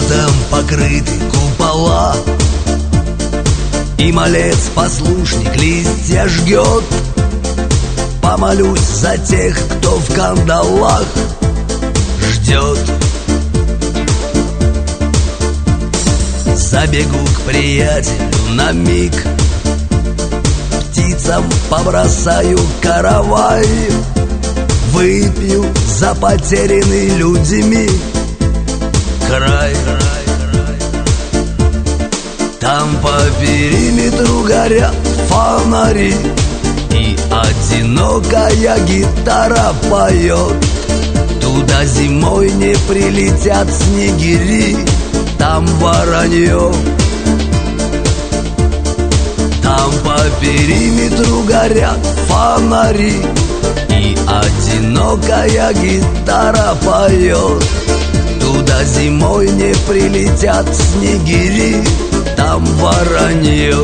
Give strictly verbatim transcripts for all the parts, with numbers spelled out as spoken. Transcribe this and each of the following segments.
Золотом покрыты купола, и малец-послушник листья жгет. Помолюсь за тех, кто в кандалах ждет. Забегу к приятелю на миг, птицам побросаю каравай, выпью за потерянный людьми край. Там по периметру горят фонари, и одинокая гитара поет. Туда зимой не прилетят снегири, там воронье. Там по периметру горят фонари, и одинокая гитара поет. Туда зимой не прилетят снегири, там воронье.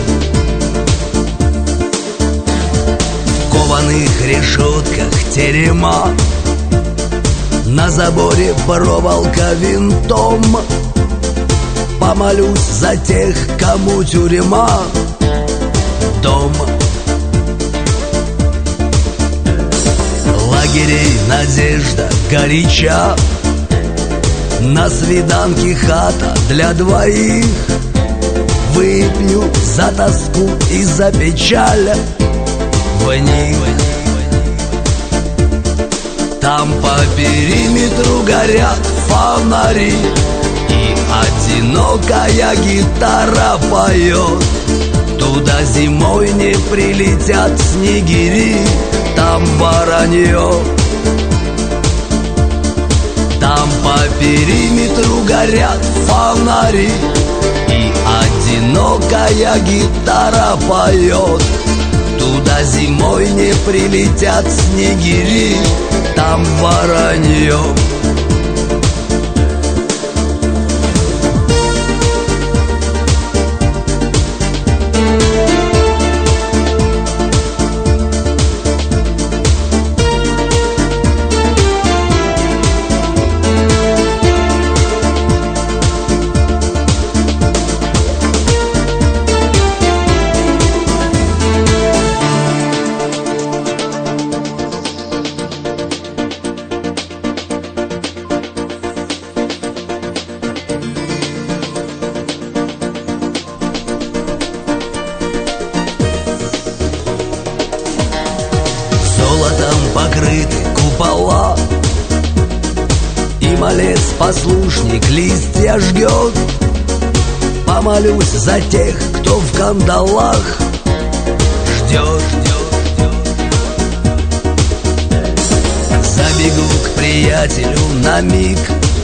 В кованых решетках терема, на заборе проволока винтом. Помолюсь за тех, кому тюрьма дом. Лагерей надежда горяча, на свиданке хата для двоих. Выпью за тоску и за печаль в них. Там по периметру горят фонари, и одинокая гитара поет. Туда зимой не прилетят снегири, там воронье. Там по периметру горят фонари, и одинокая гитара поет. Туда зимой не прилетят снегири, там воронье. Золотом покрыты купола, и малец-послушник листья жгет. Помолюсь за тех, кто в кандалах ждет. Забегу к приятелю на миг,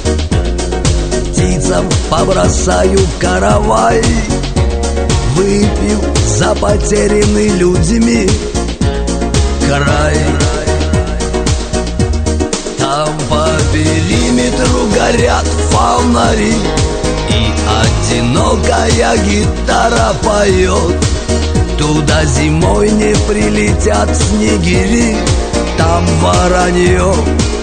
птицам побросаю каравай, выпью за потерянный людьми край. Там по периметру горят фонари, и одинокая гитара поет. Туда зимой не прилетят снегири, там воронье.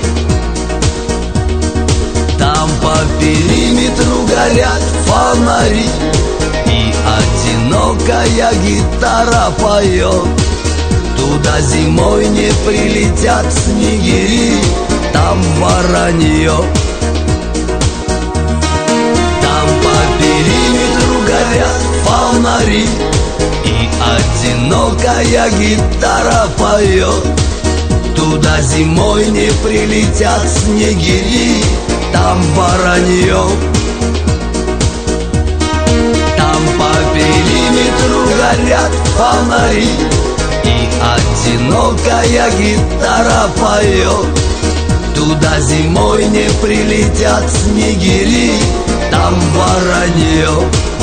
Там по периметру горят фонари, и одинокая гитара поет. Туда зимой не прилетят снегири, там воронье. Там по периметру горят фонари, и одинокая гитара поет. Туда зимой не прилетят снегири, там воронье. Там по периметру горят фонари, и одинокая гитара поет. Туда зимой не прилетят снегири, там воронье.